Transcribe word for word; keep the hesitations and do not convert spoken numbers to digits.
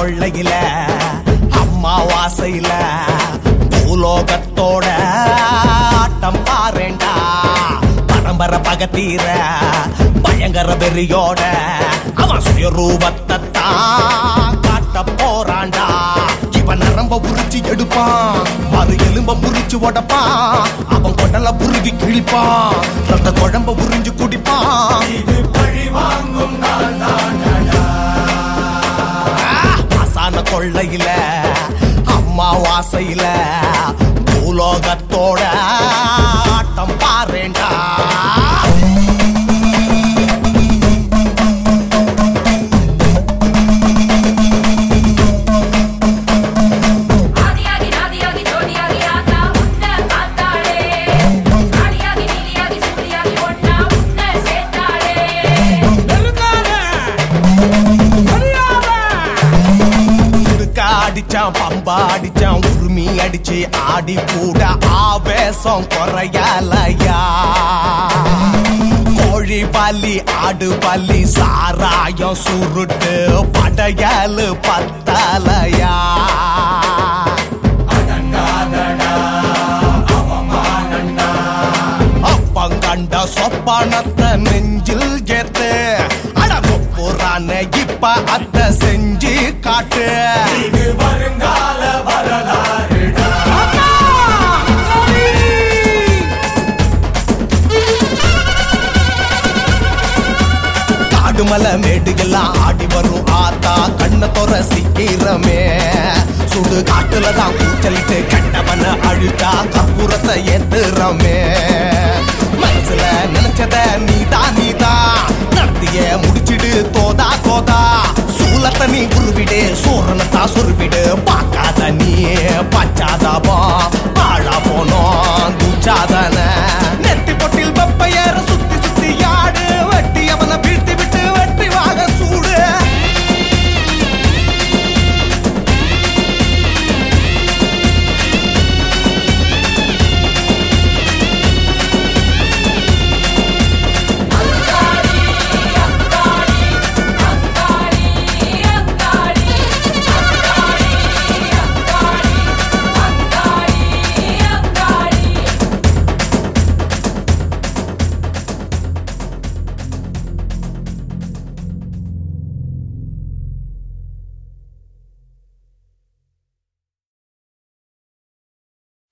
கொள்ளையில அம்மாவாசையில பூலோகத்தோட ஆட்டம் பாருண்டா. பரம்பரை பகத்தீர பயங்கர வெறியோட அவன் சுயரூபத்தை தான் காட்ட போறான்டா. இவன் நரம்ப புரிச்சு எடுப்பான், மறு எலும்ப புரிச்சு உடப்பான், அவன் கொடல புருகி கிழிப்பான், ரத்த குழம்ப புரிஞ்சு குடிப்பான். அசான கொள்ளையில அம்மாவாசையில பூலோகத்தோட ஆட்டம் பாருண்டா. அடிச்சான் பம்பா அடிச்சான் உரிமை அடிச்சு ஆடி கூட ஆவேசம் குறையலையா. கோழி பல்லி ஆடு பல்லி சாராயம் சுருட்டு படையலு பத்தலையா. அப்பங்கண்ட சொப்பனத்தை நெஞ்சில் ஏத்து அடகுப்புறான இப்ப அத்த செஞ்சு காட்டு. வருங்கால வரலாறு காடுமலை மேடுகள்லாம் ஆடி வரும் ஆத்தா கண்ண தொற சீக்கிரமே. சுடு காட்டுலதான் கூச்சலிட்டு கண்டவன அழுத்தா கற்பூரத்தை ஏத்துறமே. மனசுல நினைச்சத நீதா நீதா நடத்திய முடிச்சிடு தோதா தோதா. சூலத்தை நீ உருவிடு சூரனத்தா சுருவிடு பார்க்காத நீ பச்சாதாபம் பாழா போனோம் துச்சாதன.